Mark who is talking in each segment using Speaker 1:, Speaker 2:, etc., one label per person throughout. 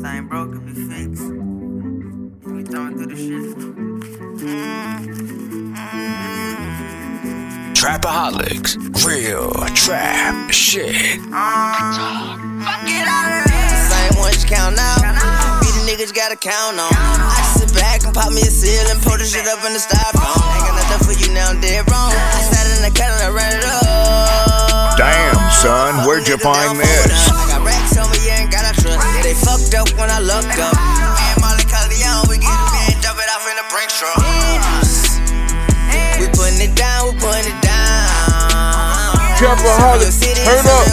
Speaker 1: Everything broke can be fixed. We throwing through the shit.
Speaker 2: Trapaholics, real trap shit.
Speaker 1: Fuck it out. Same ones you count out. Be the niggas you gotta count on. I just sit back and pop me a seal and pull the shit up in the styrofoam. Ain't got nothing for you now, I'm dead wrong. I sat in the cut and I ran it up.
Speaker 2: Damn, son, where'd you find this?
Speaker 1: I got racks on me, yeah, ain't got a trust. Yeah, they fucked up when I looked up. Me and Molly Caldeon, we get it in, drop it off in a brake truck. We putting it down, we putting it down.
Speaker 2: Trapaholics, turn up.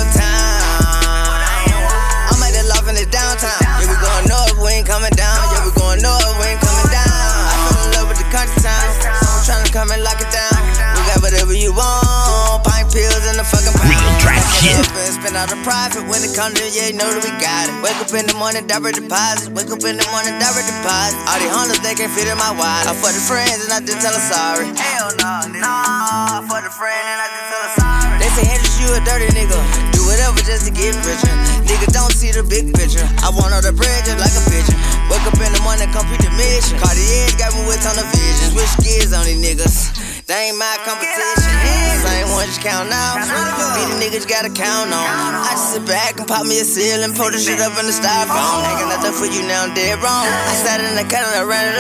Speaker 1: I'm at the loft in the downtown. Yeah, we going north, we ain't coming down. Yeah, we going north, we ain't coming down. I fell in love with the country town, so I'm trying to come and lock it down. We got whatever you want, pint pills in the fucking pound.
Speaker 2: Real trap shit.
Speaker 1: Spend all the profit when it comes to yeah, you know that we got it. Wake up in the morning, direct deposits. Wake up in the morning, direct deposits. All these Hondas, they can't fit in my wallet. I fuck the friends and I just tell her sorry. Hell no, I fuck the friend and I just tell her sorry. They say Hendrix, you a dirty nigga. Do whatever just to get richer. Niggas don't see the big picture. I want all the bread just like a pitcher. Wake up in the morning, complete the mission. Cartier's got me with on the vision. Switch gears on these niggas. They ain't my competition. Same ones you count out. Be the niggas you gotta count on. I just sit back and pop me a seal and pull the shit up in the styrofoam. Ain't got nothing for you now, I'm dead wrong. I sat in the cut and I ran it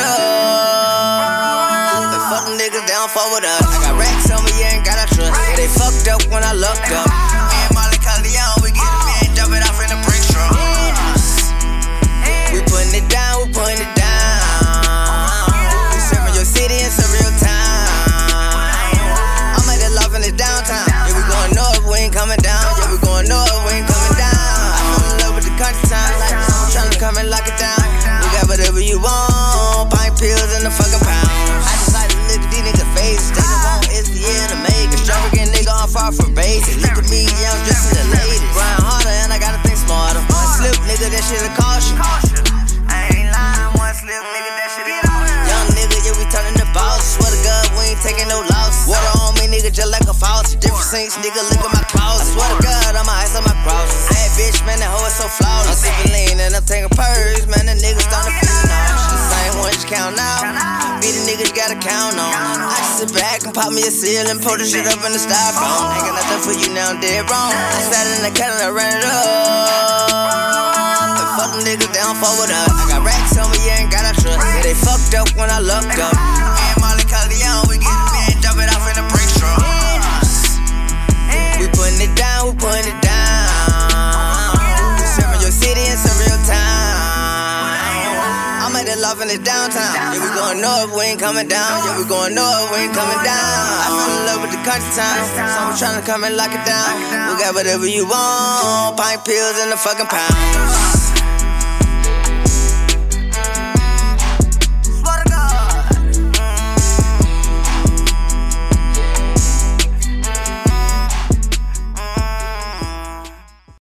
Speaker 1: up. And fuck them niggas, they don't fuck with us. I got racks on me, yeah, ain't got a trust. Yeah, they fucked up when I looked up. Me and Molly Caldeon, we get it in, drop it off in a brake truck. We putting it down, we putting it down. We serving your city and serving your town. In the downtown, yeah, we going north, we ain't coming down. Yeah, we going north, we ain't coming down. I fell in love with the country town, like I'm tryna come and lock it down. We got whatever you want, pint pills in the fucking pound. I just like to look at these niggas' faces. They don't want SBL to make it. Extravagant nigga on far from basic. Look at me, yeah, I'm dressing the latest. Grind harder and I gotta think smarter. One slip, nigga, that shit'll cost you. I ain't lying, one slip, nigga, that shit'll cost you. Young nigga, yeah, we turning the boss. Swear to God, we ain't taking no loss. Water on me, nigga, just like a faucet. Different sinks, nigga, look at my closet. I swear to God, I'm ice on my cross. Bad bitch, man, that hoe is so flawless. I'm sipping lean and I'm taking purrs, man, the niggas starting to feel nauseous. The same ones you count out. Be the niggas you gotta count on. I just sit back and pop me a seal and pull the shit up in the styrofoam. Ain't got nothing for you now, I'm dead wrong. I sat in the cut and I ran it up. And fuck them niggas, they don't fuck with us. I got racks on me, yeah, ain't got a trust. Yeah, they fucked up when I looked up. Me and Molly Caldeon, we get it in, drop it off in a brake truck. We putting it down, we putting it down. We serving your city and serving your town. I'm at the loft in the downtown. Yeah, we going north, we ain't coming down. Yeah, we going north, we ain't coming down. I fell in love with the country town, so I'm tryna come and lock it down. We got whatever you want, pint pills in the fucking pound.